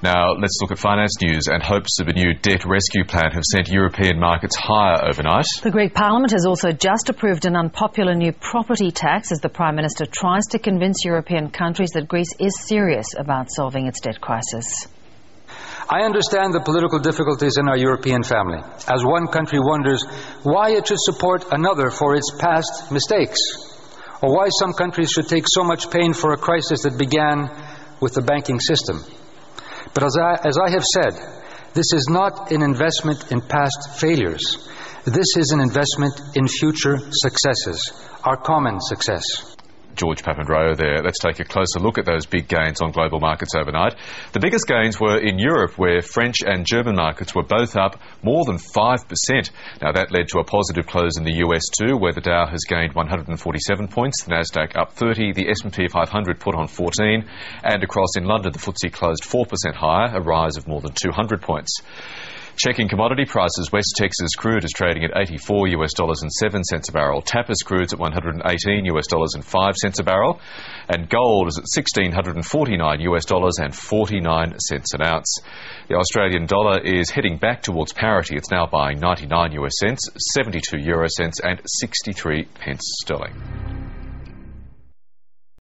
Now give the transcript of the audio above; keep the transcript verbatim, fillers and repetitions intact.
Now, let's look at finance news, and hopes of a new debt rescue plan have sent European markets higher overnight. The Greek Parliament has also just approved an unpopular new property tax as the Prime Minister tries to convince European countries that Greece is serious about solving its debt crisis. I understand the political difficulties in our European family, as one country wonders why it should support another for its past mistakes, or why some countries should take so much pain for a crisis that began with the banking system. But as I, as I have said, this is not an investment in past failures. This is an investment in future successes, our common success. George Papandreou there. Let's take a closer look at those big gains on global markets overnight. The biggest gains were in Europe, where French and German markets were both up more than five percent. Now, that led to a positive close in the U S too, where the Dow has gained one hundred forty-seven points, the Nasdaq up thirty, the S and P five hundred put on fourteen, and across in London, the F T S E closed four percent higher, a rise of more than two hundred points. Checking commodity prices, West Texas crude is trading at eighty-four US dollars and seven cents a barrel. Tapis crude's at one hundred eighteen US dollars and five cents a barrel. And gold is at one thousand six hundred forty-nine US dollars and forty-nine cents an ounce. The Australian dollar is heading back towards parity. It's now buying ninety-nine US cents, seventy-two euro cents and sixty-three pence sterling.